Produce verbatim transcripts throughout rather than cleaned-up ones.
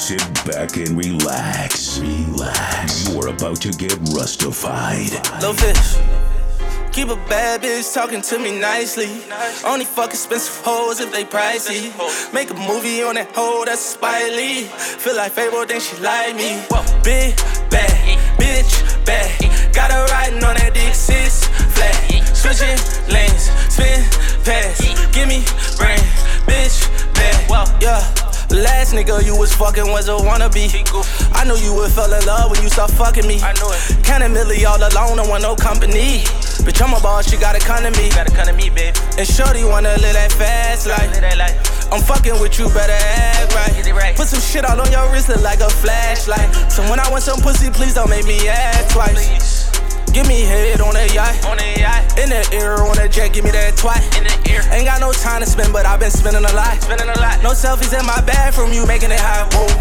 Sit back and relax. Relax. You're about to get rustified. Lil Fish. Keep a bad bitch talking to me nicely. Only fuck expensive hoes if they pricey. Make a movie on that hoe that's Spike Lee. Feel like Fable, think she like me. Big bad, bitch bad. Got her riding on that dick six flat. Switching lanes, spin pass. Give me brain, bitch bad. Yeah. Last nigga you was fucking was a wannabe. I knew you would fall in love when you start fucking me. I knew it. Kinda Millie all alone, don't want no company. Bitch, I'm a boss, she got a con to me. Got a con to me, babe. And shorty wanna live that fast life. I'm fucking with you, better act right. Get it right. Put some shit all on your wrist, look like a flashlight. So when I want some pussy, please don't make me act twice. Please. Give me head on a yacht. On a yacht. In the ear, on a jet, give me that twat. In the ear. Ain't got no time to spend, but I've been spending a lot. Spending a lot. No selfies in my bathroom, you making it hot. Whoa.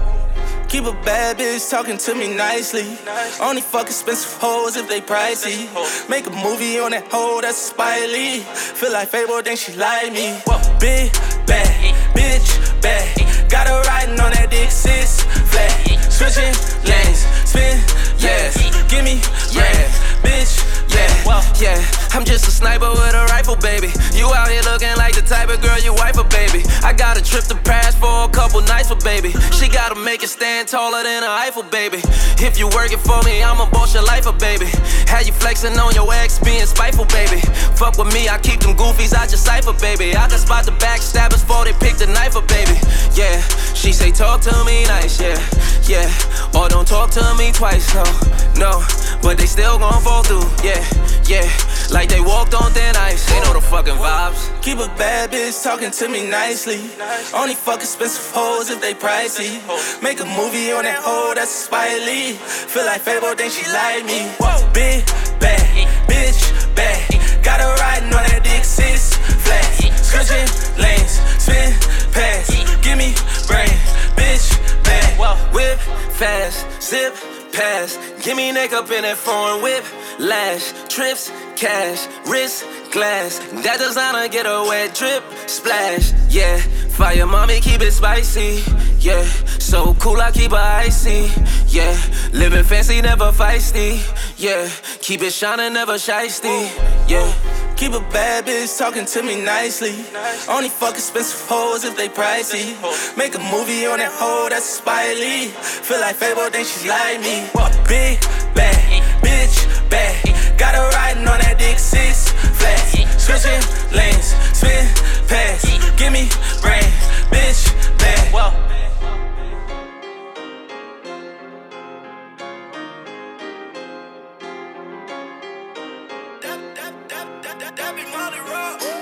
Keep a bad bitch talking to me nicely. Only fuck expensive hoes if they pricey. Make a movie on that hoe that's Spike Lee. Feel like Fable, think she like me. Big bad, bitch bad. Got her riding on that dick six flat. Switching lanes, spin, yeah. Give me brain, bitch, yeah. Yeah, I'm just a sniper with a rifle, baby. You out here looking like the type of girl you wife a baby. I got a trip to Paris for a couple nights for baby. She gotta make it stand taller than a Eiffel, baby. If you working for me, I'ma boss your life, baby. Had you flexing on your ex, being spiteful, baby. Fuck with me, I keep them goofies out your cipher, baby. I can spot the backstabbers before they pick the knife up, baby. Yeah, she say talk to me nice, yeah, yeah. Or don't talk to me twice, no, no. But they still gon' fall through, yeah, yeah. Like they walked on thin ice, they know the fucking vibes. Keep a bad bitch talking to me nicely. Only fuck expensive hoes if they pricey. Make a movie on that hoe that's Spike Lee. Feel like Fable, think she like me. Big bad, bitch bad. Got her riding on that dick six flat. Switching lanes, spin pass. Give me brain, bitch bad. Whip fast, zip pass. Give me neck up in that foreign whip. Lash, trips, cash, wrist, glass. That designer get a wet drip, splash. Yeah, fire mommy, keep it spicy. Yeah, so cool, I keep her icy. Yeah, living fancy, never feisty. Yeah, keep it shining, never shysty. Yeah. Keep a bad bitch talking to me nicely. Only fuck expensive hoes if they pricey. Make a movie on that hoe that's Spike Lee. Feel like Fable, think she like me. Big bad, bitch bad. Got her riding on that dick six flat. Switching lanes, spin pass. Give me brain, bitch bad. That be Molly Rock.